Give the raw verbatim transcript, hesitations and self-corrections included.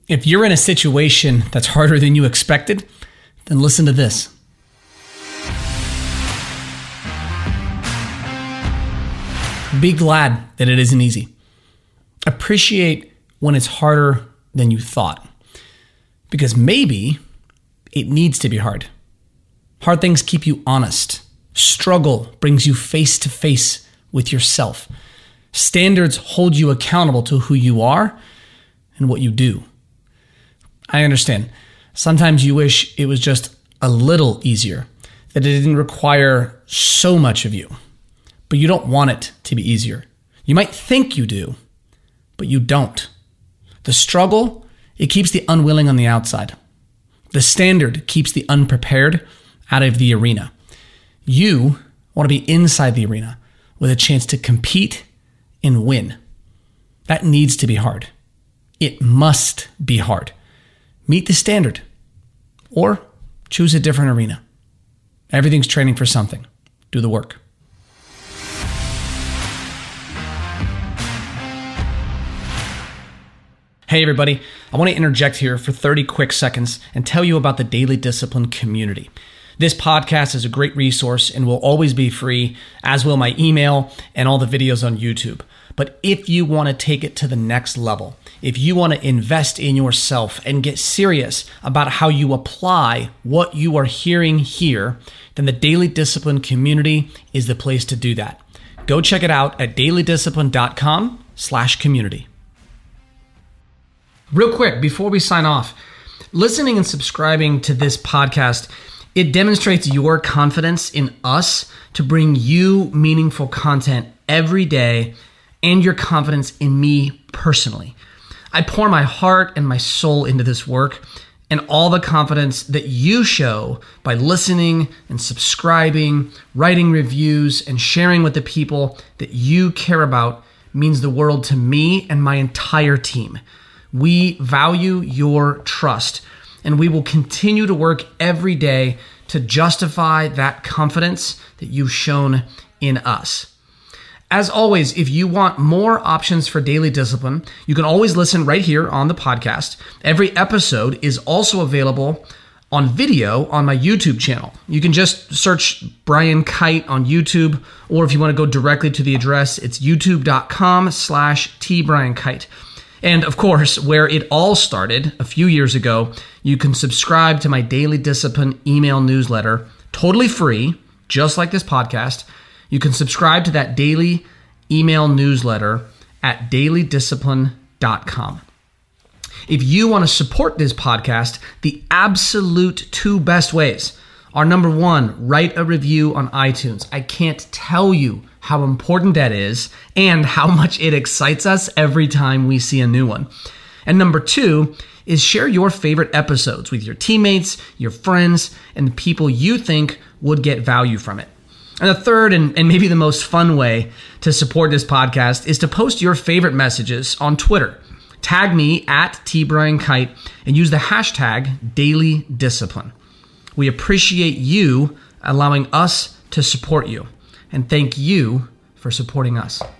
If you're in a situation that's harder than you expected, then listen to this. Be glad that it isn't easy. Appreciate when it's harder than you thought. Because maybe it needs to be hard. Hard things keep you honest. Struggle brings you face to face with yourself. Standards hold you accountable to who you are and what you do. I understand. Sometimes you wish it was just a little easier, that it didn't require so much of you. But you don't want it to be easier. You might think you do, but you don't. The struggle, it keeps the unwilling on the outside. The standard keeps the unprepared out of the arena. You want to be inside the arena with a chance to compete and win. That needs to be hard. It must be hard. Meet the standard or choose a different arena. Everything's training for something. Do the work. Hey everybody, I want to interject here for thirty quick seconds and tell you about the Daily Discipline community. This podcast is a great resource and will always be free, as will my email and all the videos on YouTube. But if you want to take it to the next level, if you want to invest in yourself and get serious about how you apply what you are hearing here, then the Daily Discipline community is the place to do that. Go check it out at dailydiscipline.com slash community. Real quick, before we sign off, listening and subscribing to this podcast, it demonstrates your confidence in us to bring you meaningful content every day and your confidence in me personally. I pour my heart and my soul into this work, and all the confidence that you show by listening and subscribing, writing reviews, and sharing with the people that you care about means the world to me and my entire team. We value your trust, and we will continue to work every day to justify that confidence that you've shown in us. As always, if you want more options for daily discipline, you can always listen right here on the podcast. Every episode is also available on video on my YouTube channel. You can just search Brian Kite on YouTube, or if you want to go directly to the address, it's youtube.com slash tbriankite. And of course, where it all started a few years ago, you can subscribe to my Daily Discipline email newsletter, totally free, just like this podcast. You can subscribe to that daily email newsletter at daily discipline dot com. If you want to support this podcast, the absolute two best ways are, number one, write a review on iTunes. I can't tell you how important that is and how much it excites us every time we see a new one. And number two is share your favorite episodes with your teammates, your friends, and the people you think would get value from it. And the third and, and maybe the most fun way to support this podcast is to post your favorite messages on Twitter. Tag me at tbriankite and use the hashtag dailydiscipline. We appreciate you allowing us to support you. And thank you for supporting us.